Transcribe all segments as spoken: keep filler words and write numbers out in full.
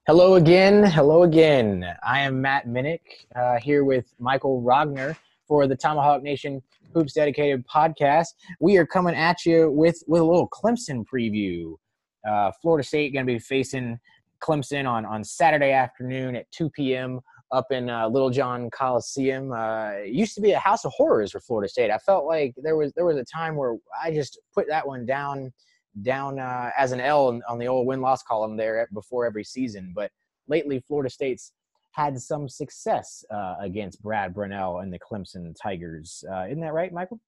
Hello again. Hello again. I am Matt Minnick uh, here with Michael Rogner for the Tomahawk Nation Hoops Dedicated podcast. We are coming at you with, with a little Clemson preview. Uh, Florida State going to be facing Clemson on, on Saturday afternoon at two p.m. up in uh, Little John Coliseum. Uh, it used to be a house of horrors for Florida State. I felt like there was there was a time where I just put that one down down uh, as an L on the old win-loss column there before every season. But lately, Florida State's had some success uh, against Brad Brownell and the Clemson Tigers. Uh, isn't that right, Michael?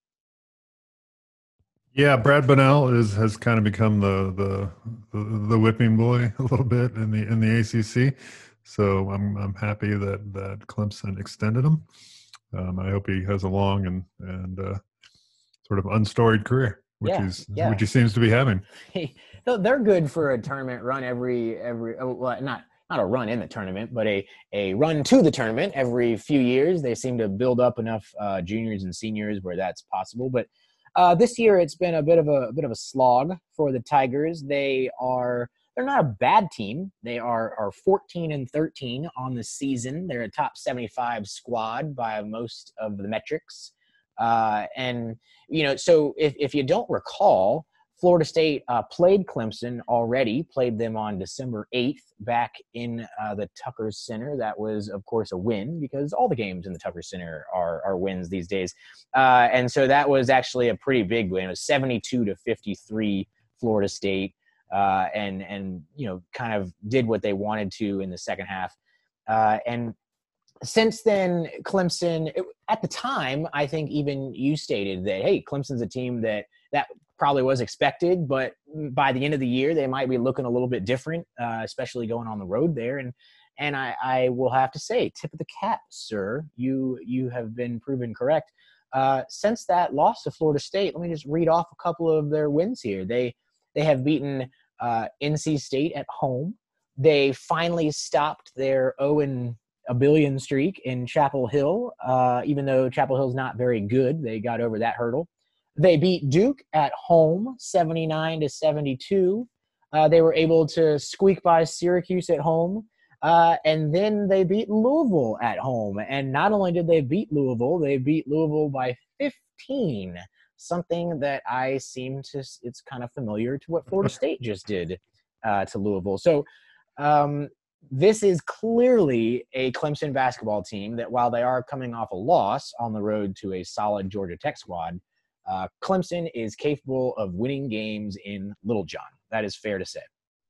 Yeah, Brad Brownell is has kind of become the, the the the whipping boy a little bit in the in the A C C. So I'm I'm happy that that Clemson extended him. Um, I hope he has a long and and uh, sort of unstoried career, which Yeah, is yeah. which he seems to be having. They're good for a tournament run every every well, not not a run in the tournament, but a a run to the tournament every few years. They seem to build up enough uh, juniors and seniors where that's possible. But uh, this year it's been a bit of a, a bit of a slog for the Tigers. They are they're not a bad team. They are are fourteen and thirteen on the season. They're a top seventy-five squad by most of the metrics. Uh, and you know, so if if you don't recall, Florida State uh, played Clemson already, played them on December eighth back in uh, the Tucker Center. That was, of course, a win because all the games in the Tucker Center are, are wins these days. Uh, and so that was actually a pretty big win. It was seventy-two to fifty-three Florida State uh, and, and, you know, kind of did what they wanted to in the second half. Uh, and since then, Clemson, at the time, I think even you stated that, hey, Clemson's a team that that probably was expected, but by the end of the year, they might be looking a little bit different, uh, especially going on the road there. And and I, I will have to say, tip of the cap, sir, you you have been proven correct. Uh, since that loss to Florida State, let me just read off a couple of their wins here. They they have beaten uh, N C State at home. They finally stopped their oh and a billion streak in Chapel Hill, uh, even though Chapel Hill's not very good. They got over that hurdle. They beat Duke at home, seventy-nine to seventy-two. Uh, they were able to squeak by Syracuse at home. Uh, and then they beat Louisville at home. And not only did they beat Louisville, they beat Louisville by fifteen, something that I seem to – it's kind of familiar to what Florida State just did uh, to Louisville. So um, this is clearly a Clemson basketball team that while they are coming off a loss on the road to a solid Georgia Tech squad, Uh, Clemson is capable of winning games in Little John. That is fair to say.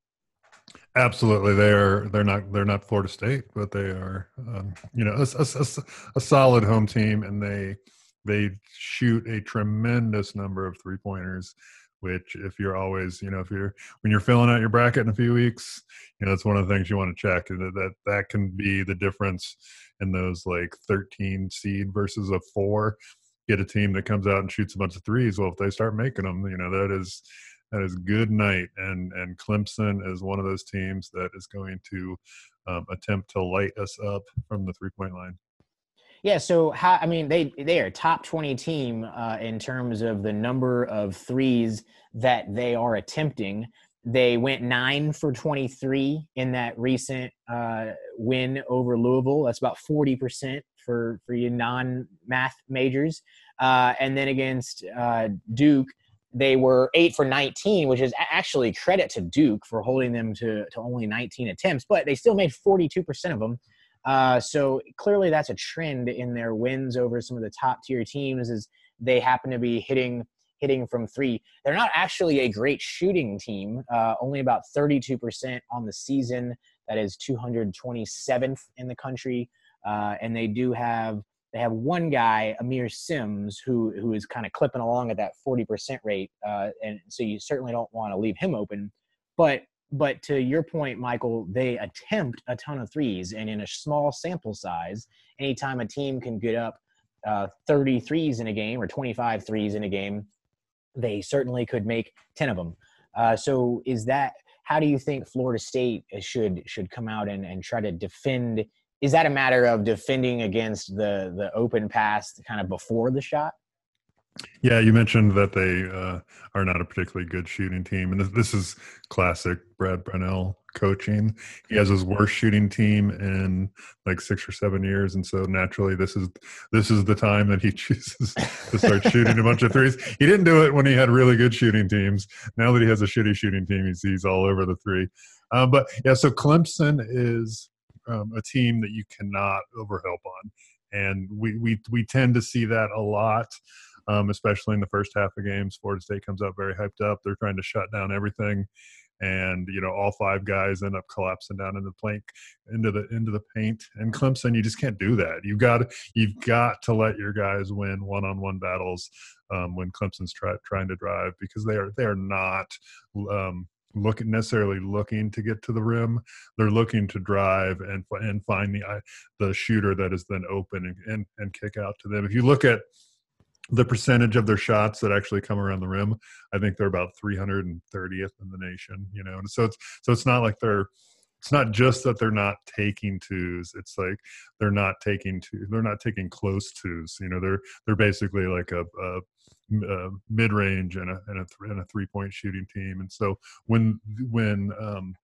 Absolutely, they are. They're not. They're not Florida State, but they are. Um, you know, a, a, a, a solid home team, and they they shoot a tremendous number of three pointers. Which, if you're always, you know, if you're when you're filling out your bracket in a few weeks, you know, that's one of the things you want to check. That that that can be the difference in those like thirteen seed versus a four. Get a team that comes out and shoots a bunch of threes. Well, if they start making them, you know, that is that is good night. And and Clemson is one of those teams that is going to um, attempt to light us up from the three-point line. Yeah, so how I mean they they are a top twenty team uh, in terms of the number of threes that they are attempting. They went nine for twenty-three in that recent uh, win over Louisville. That's about forty percent for for you non-math majors. Uh, and then against uh, Duke, they were eight for nineteen, which is actually credit to Duke for holding them to, to only nineteen attempts, but they still made forty-two percent of them. Uh, so clearly that's a trend in their wins over some of the top tier teams is they happen to be hitting hitting from three. They're not actually a great shooting team, uh, only about thirty-two percent on the season. That is two hundred twenty-seventh in the country. Uh, and they do have they have one guy, Amir Sims, who who is kind of clipping along at that forty percent rate. Uh, and so you certainly don't want to leave him open. But but to your point, Michael, they attempt a ton of threes. And in a small sample size, anytime a team can get up uh, thirty threes in a game or twenty-five threes in a game, they certainly could make ten of them. Uh, so is that – how do you think Florida State should should come out and, and try to defend – is that a matter of defending against the the open pass kind of before the shot? Yeah, you mentioned that they uh, are not a particularly good shooting team, and this, this is classic Brad Brownell coaching. He has his worst shooting team in like six or seven years, and so naturally, this is this is the time that he chooses to start shooting a bunch of threes. He didn't do it when he had really good shooting teams. Now that he has a shitty shooting team, he's, he's all over the three. Um, but yeah, so Clemson is um, a team that you cannot overhelp on, and we we we tend to see that a lot, um, especially in the first half of games. Florida State comes out very hyped up. They're trying to shut down everything, and you know all five guys end up collapsing down into the plank, into the into the paint. And Clemson, you just can't do that. You've got you've got to let your guys win one-on-one battles um, when Clemson's try, trying to drive, because they are they are not. Um, looking necessarily looking to get to the rim. They're looking to drive and and find the the shooter that is then open and, and and kick out to them. If you look at the percentage of their shots that actually come around the rim, I think they're about three hundred thirtieth in the nation, you know. And so it's so it's not like they're it's not just that they're not taking twos. It's like they're not taking two. They're not taking close twos. You know, they're they're basically like a, a, a mid-range and a and a, th- and a three-point shooting team. And so when when um,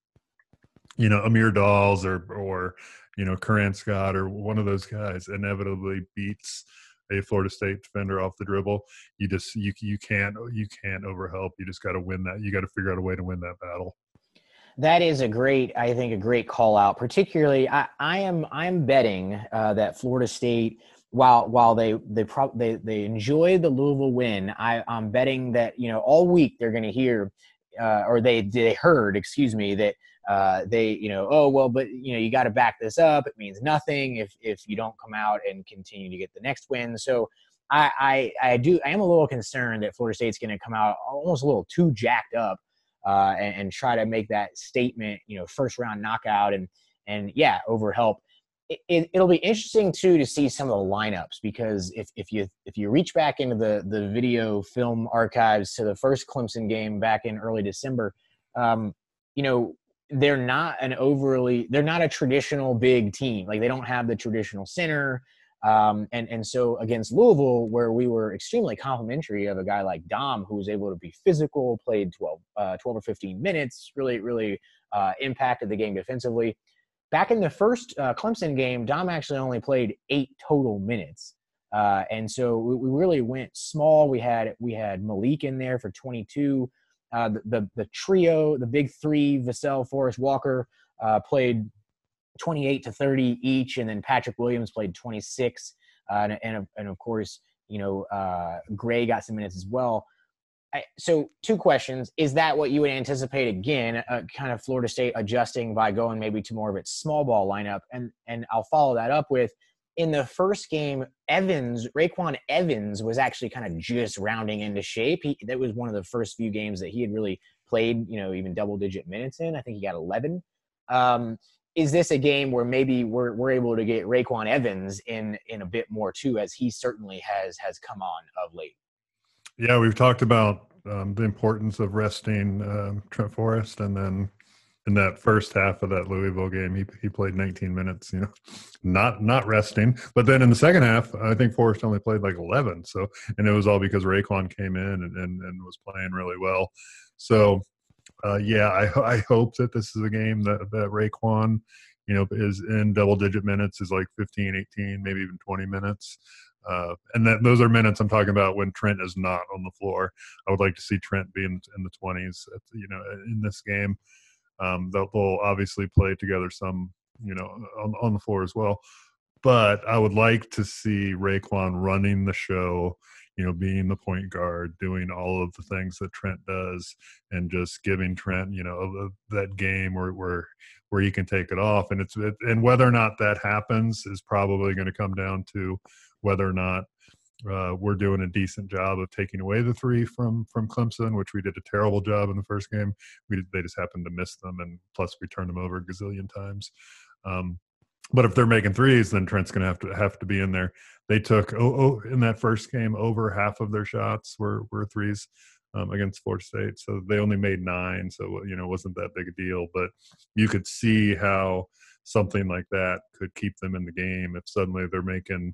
you know Amir Dawes or or you know Karan Scott or one of those guys inevitably beats a Florida State defender off the dribble, you just you you can't you can't overhelp. You just got to win that. You got to figure out a way to win that battle. That is a great, I think, a great call out. Particularly, I, I am I'm betting uh, that Florida State, while while they they pro- they they enjoy the Louisville win, I, I'm betting that you know all week they're going to hear, uh, or they they heard, excuse me, that uh, they you know oh well, but you know you got to back this up. It means nothing if if you don't come out and continue to get the next win. So. I, I I do I am a little concerned that Florida State's going to come out almost a little too jacked up uh, and, and try to make that statement, you know, first round knockout and, and yeah, overhelp. It, it, it'll be interesting too to see some of the lineups, because if, if you if you reach back into the the video film archives to the first Clemson game back in early December, um, you know, they're not an overly they're not a traditional big team. Like they don't have the traditional center. Um, and, and so against Louisville, where we were extremely complimentary of a guy like Dom, who was able to be physical, played twelve, uh, twelve or fifteen minutes, really, really uh, impacted the game defensively. Back in the first uh, Clemson game, Dom actually only played eight total minutes. Uh, and so we, we really went small. We had we had Malik in there for twenty-two. Uh, the, the the trio, the big three, Vassell, Forrest, Walker, uh, played twenty-eight to thirty each, and then Patrick Williams played twenty-six, uh, and, and and of course, you know, uh, Gray got some minutes as well. I, so, two questions: is that what you would anticipate again? Uh, kind of Florida State adjusting by going maybe to more of its small ball lineup, and and I'll follow that up with, in the first game, Evans, Raekwon Evans was actually kind of just rounding into shape. He that was one of the first few games that he had really played, you know, even double digit minutes in. I think he got eleven. Um, Is this a game where maybe we're we're able to get Raekwon Evans in in a bit more too, as he certainly has has come on of late? Yeah, we've talked about um, the importance of resting um, Trent Forrest, and then in that first half of that Louisville game, he he played nineteen minutes. You know, not not resting. But then in the second half, I think Forrest only played like eleven. So, and it was all because Raekwon came in and and, and was playing really well. So. Uh, yeah, I, I hope that this is a game that, that Raekwon, you know, is in double-digit minutes, is like fifteen, eighteen, maybe even twenty minutes. Uh, and that those are minutes I'm talking about when Trent is not on the floor. I would like to see Trent be in, in the twenties, at, you know, in this game. Um, they'll, they'll obviously play together some, you know, on, on the floor as well. But I would like to see Raekwon running the show, you know, being the point guard, doing all of the things that Trent does, and just giving Trent, you know, that game where where where he can take it off. And it's it, and whether or not that happens is probably going to come down to whether or not uh, we're doing a decent job of taking away the three from from Clemson, which we did a terrible job in the first game. We they just happened to miss them, and plus we turned them over a gazillion times. Um, But if they're making threes, then Trent's going to have to have to be in there. They took oh, oh in that first game, over half of their shots were were threes um, against Florida State. So they only made nine. So you know, it wasn't that big a deal. But you could see how something like that could keep them in the game if suddenly they're making,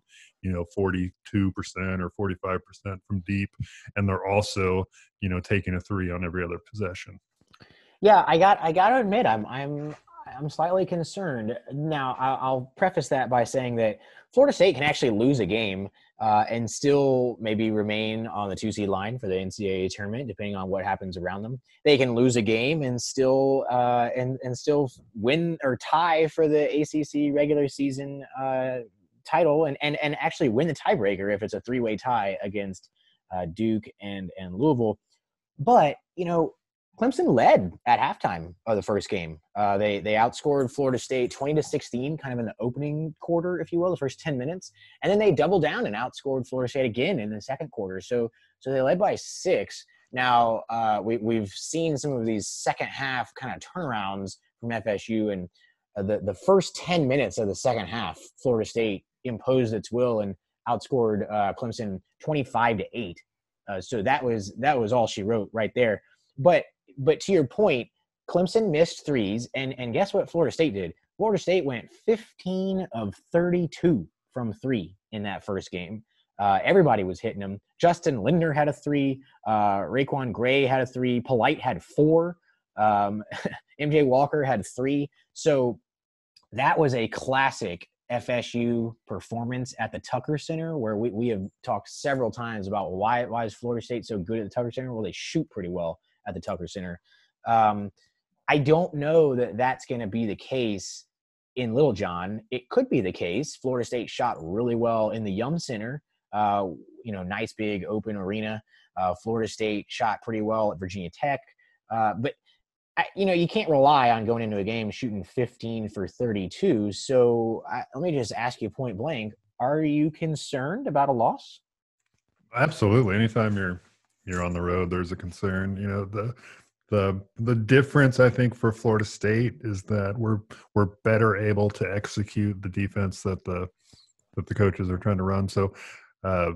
you know, forty-two percent or forty-five percent from deep, and they're also, you know, taking a three on every other possession. Yeah, I got I got to admit, I'm I'm I'm slightly concerned. Now, I'll, I'll preface that by saying that Florida State can actually lose a game uh, and still maybe remain on the two seed line for the N C double A tournament, depending on what happens around them. They can lose a game and still uh, and and still win or tie for the A C C regular season uh, title, and and and actually win the tiebreaker if it's a three way tie against uh, Duke and and Louisville. But you know, Clemson led at halftime of the first game. Uh, they they outscored Florida State twenty to sixteen, kind of in the opening quarter, if you will, the first ten minutes, and then they doubled down and outscored Florida State again in the second quarter. So so they led by six. Now uh, we we've seen some of these second half kind of turnarounds from F S U, and uh, the the first ten minutes of the second half, Florida State imposed its will and outscored uh, Clemson twenty-five to eight. Uh, so that was that was all she wrote right there. But but to your point, Clemson missed threes, and and guess what Florida State did? Florida State went fifteen of thirty-two from three in that first game. Uh, everybody was hitting them. Justin Lindner had a three. Uh, Raekwon Gray had a three. Polite had four. Um, M J Walker had three. So that was a classic F S U performance at the Tucker Center, where we, we have talked several times about why why is Florida State so good at the Tucker Center? Well, they shoot pretty well at the Tucker Center. Um, I don't know that that's going to be the case in Littlejohn. It could be the case. Florida State shot really well in the Yum Center, uh, you know, nice big open arena. Uh, Florida State shot pretty well at Virginia Tech. Uh, but I, you know, you can't rely on going into a game shooting fifteen for thirty-two. So I, let me just ask you point blank: are you concerned about a loss? Absolutely. Anytime you're you're on the road, there's a concern. You know, the the the difference I think for Florida State is that we're we're better able to execute the defense that the that the coaches are trying to run. So. Uh,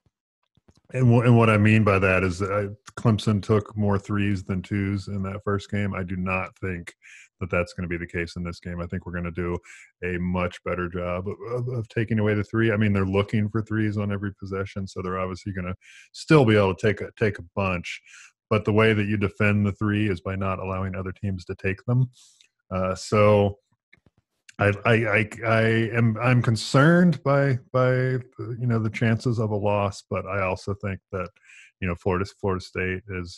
And, w- and what I mean by that is that I, Clemson took more threes than twos in that first game. I do not think that that's going to be the case in this game. I think we're going to do a much better job of, of, of taking away the three. I mean, they're looking for threes on every possession, so they're obviously going to still be able to take a, take a bunch. But the way that you defend the three is by not allowing other teams to take them. Uh, so – I, I, I, I am I'm concerned by by you know the chances of a loss, but I also think that you know Florida Florida State has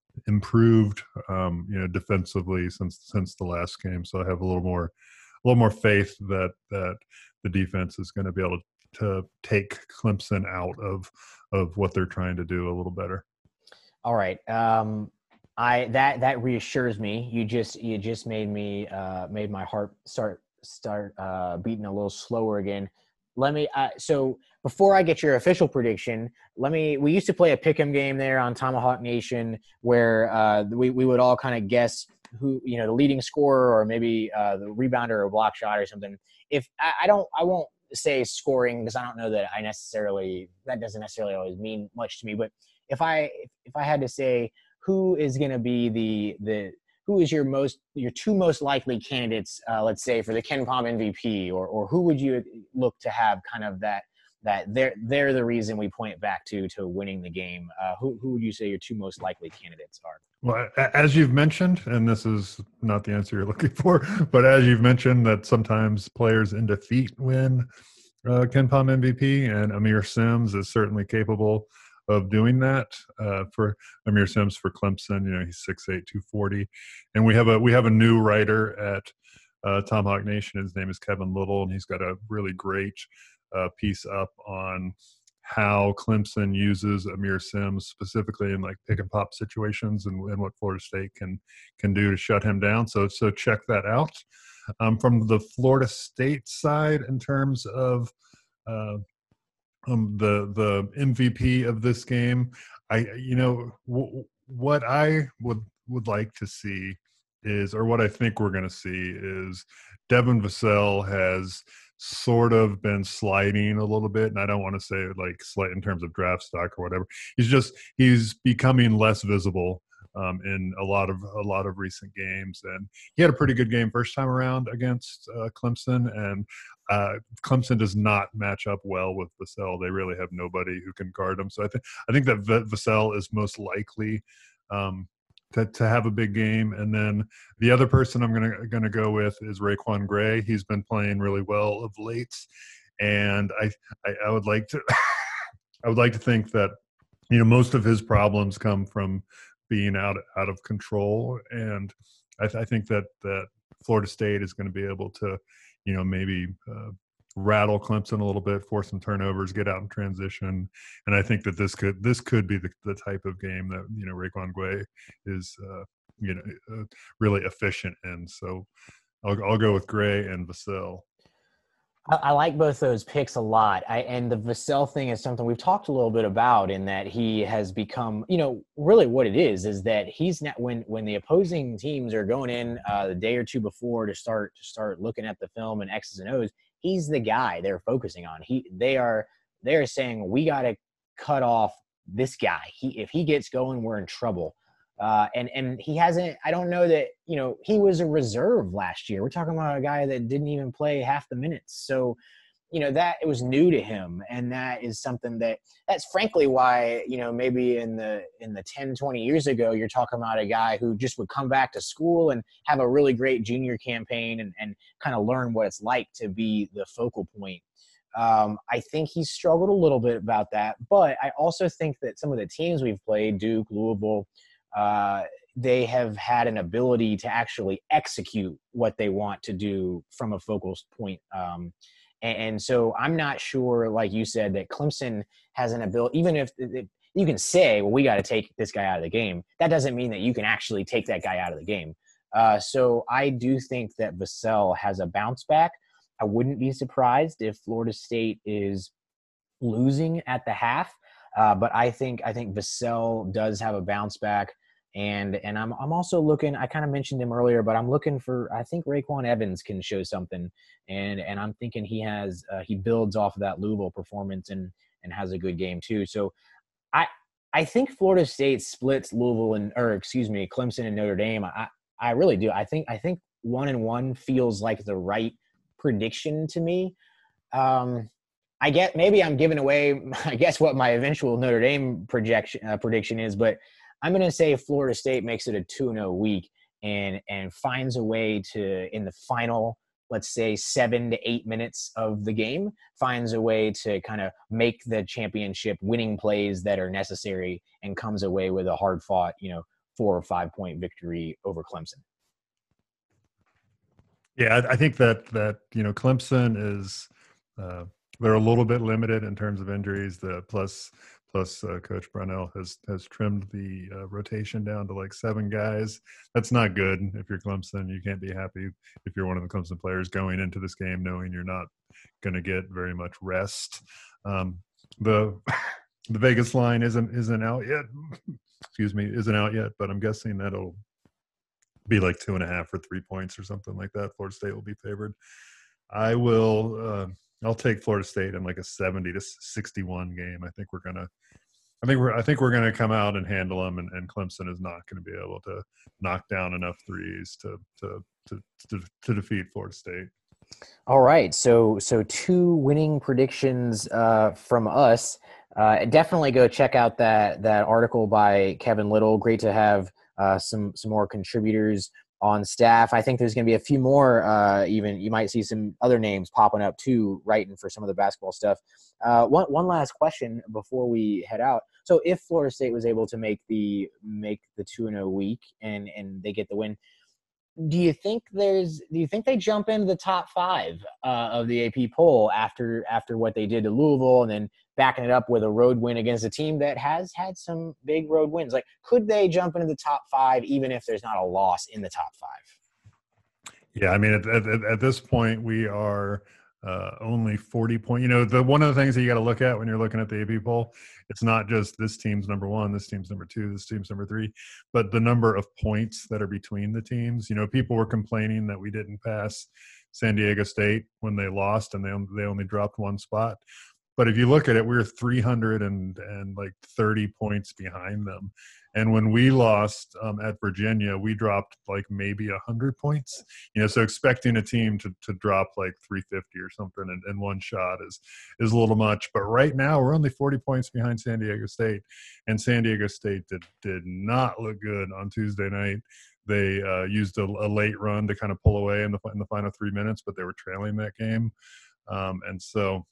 improved um, you know defensively since since the last game, so I have a little more a little more faith that that the defense is going to be able to take Clemson out of of what they're trying to do a little better. All right. Um, I that that reassures me. You just you just made me uh, made my heart start. start uh, beating a little slower again. Let me uh, so before I get your official prediction, let me we used to play a pick'em game there on Tomahawk Nation where uh, we, we would all kind of guess who, you know, the leading scorer or maybe uh, the rebounder or block shot or something. If I, I don't I won't say scoring because I don't know that I necessarily that doesn't necessarily always mean much to me, but if I if I had to say who is going to be the the who is your most, your two most likely candidates, uh, let's say, for the KenPom M V P, or or who would you look to have kind of that that they're they're the reason we point back to to winning the game? Uh, who who would you say your two most likely candidates are? Well, as you've mentioned, and this is not the answer you're looking for, but as you've mentioned, that sometimes players in defeat win uh, KenPom M V P, and Amir Sims is certainly capable of doing that. Uh, for Amir Sims for Clemson, you know, he's six eight, two forty, and we have a we have a new writer at uh, Tomahawk Nation. His name is Kevin Little, and he's got a really great uh, piece up on how Clemson uses Amir Sims specifically in like pick and pop situations, and, and what Florida State can can do to shut him down. So so check that out. Um, from the Florida State side, in terms of uh, Um, the the M V P of this game, I you know w- what I would would like to see is, or what I think we're going to see is, Devin Vassell has sort of been sliding a little bit, and I don't want to say like slight in terms of draft stock or whatever. He's just he's becoming less visible um, in a lot of a lot of recent games. And he had a pretty good game first time around against uh, Clemson, and uh, Clemson does not match up well with Vassell. They really have nobody who can guard him. So I think I think that v- Vassell is most likely um, to to have a big game. And then the other person I'm gonna gonna go with is Raquan Gray. He's been playing really well of late, and I I, I would like to I would like to think that, you know, most of his problems come from being out out of control, and I, th- I think that that Florida State is going to be able to, you know, maybe uh, rattle Clemson a little bit, force some turnovers, get out in transition, and I think that this could this could be the, the type of game that, you know, Raquan Gray is uh, you know uh, really efficient in. So I'll I'll go with Gray and Vassell. I, I like both those picks a lot. I, and the Vassell thing is something we've talked a little bit about, in that he has become, you know, really what it is, is that he's not, when, when the opposing teams are going in uh, the day or two before to start, to start looking at the film and X's and O's, he's the guy they're focusing on. He, they are, they're saying, we got to cut off this guy. He, if he gets going, we're in trouble. Uh, and, and he hasn't, I don't know that, you know, he was a reserve last year. We're talking about a guy that didn't even play half the minutes. So, you know, that it was new to him. And that is something that, that's frankly why, you know, maybe in the, in the ten, twenty years ago, you're talking about a guy who just would come back to school and have a really great junior campaign and, and kind of learn what it's like to be the focal point. Um, I think he's struggled a little bit about that, but I also think that some of the teams we've played, Duke, Louisville, uh, they have had an ability to actually execute what they want to do from a focal point. Um, and, and so I'm not sure, like you said, that Clemson has an ability, even if it, you can say, well, we got to take this guy out of the game. That doesn't mean that you can actually take that guy out of the game. Uh, so I do think that Vassell has a bounce back. I wouldn't be surprised if Florida State is losing at the half. Uh, but I think I think Vassell does have a bounce back, and and I'm I'm also looking. I kind of mentioned him earlier, but I'm looking for. I think Raquan Evans can show something, and and I'm thinking he has uh, he builds off of that Louisville performance and and has a good game too. So I I think Florida State splits Louisville and or excuse me Clemson and Notre Dame. I I really do. I think I think one and one feels like the right prediction to me. Um, I get maybe I'm giving away, I guess, what my eventual Notre Dame projection uh, prediction is, but I'm going to say Florida State makes it a two and oh week and and finds a way to, in the final, let's say seven to eight minutes of the game, finds a way to kind of make the championship winning plays that are necessary and comes away with a hard fought, you know, four or five point victory over Clemson. Yeah, I, I think that that you know Clemson is. Uh, They're a little bit limited in terms of injuries. The plus plus uh, Coach Brownell has has trimmed the uh, rotation down to like seven guys. That's not good. If you're Clemson, you can't be happy if you're one of the Clemson players going into this game knowing you're not going to get very much rest. Um, the the Vegas line isn't isn't out yet. Excuse me, isn't out yet, but I'm guessing that'll be like two and a half or three points or something like that. Florida State will be favored. I will. Uh, I'll take Florida State in like a seventy to sixty-one game. I think we're gonna, I think we're, I think we're gonna come out and handle them, and, and Clemson is not going to be able to knock down enough threes to to to to, to defeat Florida State. All right, so so two winning predictions uh, from us. Uh, definitely go check out that that article by Kevin Little. Great to have uh, some some more contributors on staff. I think there's going to be a few more, uh, even you might see some other names popping up too, writing for some of the basketball stuff. Uh, one, one last question before we head out. So if Florida State was able to make the, make the two and oh week and, and they get the win, do you think there's, do you think they jump into the top five uh, of the A P poll after, after what they did to Louisville and then backing it up with a road win against a team that has had some big road wins? Like, could they jump into the top five even if there's not a loss in the top five? Yeah, I mean, at, at, at this point, we are uh, only forty point. You know, the one of the things that you got to look at when you're looking at the A P poll, it's not just this team's number one, this team's number two, this team's number three, but the number of points that are between the teams. You know, people were complaining that we didn't pass San Diego State when they lost and they they only dropped one spot. but if you look at it, we we're three hundred and, and like thirty points behind them. And when we lost um, at Virginia, we dropped like maybe one hundred points. You know, so expecting a team to, to drop like three fifty or something in, in one shot is is a little much. But right now, we're only forty points behind San Diego State. And San Diego State did, did not look good on Tuesday night. They uh, used a, a late run to kind of pull away in the, in the final three minutes, but they were trailing that game. Um, and so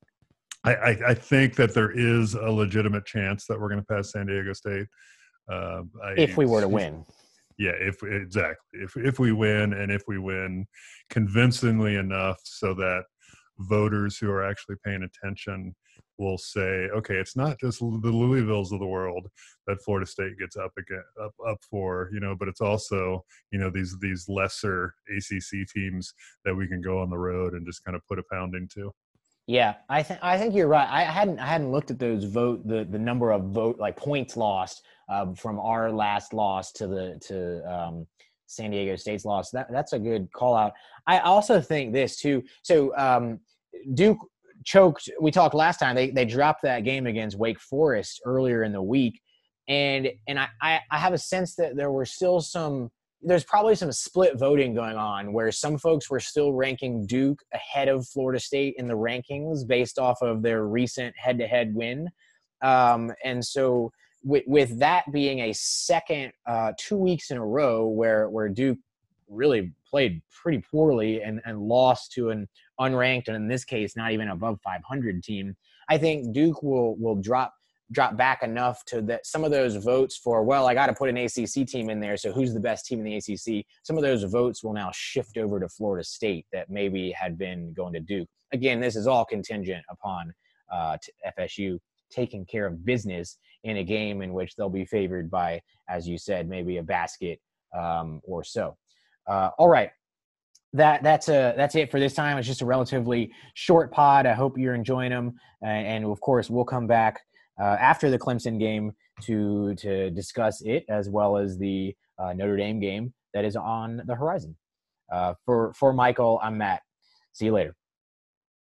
I, I, I think that there is a legitimate chance that we're going to pass San Diego State. Uh, I, if we were to win. Yeah, if exactly. If if we win, and if we win convincingly enough so that voters who are actually paying attention will say, okay, it's not just the Louisvilles of the world that Florida State gets up again, up up for, you know, but it's also, you know, these these lesser A C C teams that we can go on the road and just kind of put a pounding to. Yeah, I think I think you're right. I hadn't I hadn't looked at those vote the, the number of vote like points lost uh, from our last loss to the to um, San Diego State's loss. That that's a good call out. I also think this too. So um, Duke choked. We talked last time. They they dropped that game against Wake Forest earlier in the week, and and I I, I have a sense that there were still some. There's probably some split voting going on where some folks were still ranking Duke ahead of Florida State in the rankings based off of their recent head-to-head win. Um, and so with, with that being a second uh, two weeks in a row where, where Duke really played pretty poorly and, and lost to an unranked, and in this case, not even above five hundred team, I think Duke will will drop drop back enough to that some of those votes for, well, I got to put an A C C team in there, so who's the best team in the A C C? Some of those votes will now shift over to Florida State that maybe had been going to Duke. Again, this is all contingent upon uh, F S U taking care of business in a game in which they'll be favored by, as you said, maybe a basket um, or so. Uh, all right. That that's a that's it for this time. It's just a relatively short pod. I hope you're enjoying them, and, and of course, we'll come back Uh, after the Clemson game to to discuss it, as well as the uh, Notre Dame game that is on the horizon. Uh, for for Michael, I'm Matt. See you later.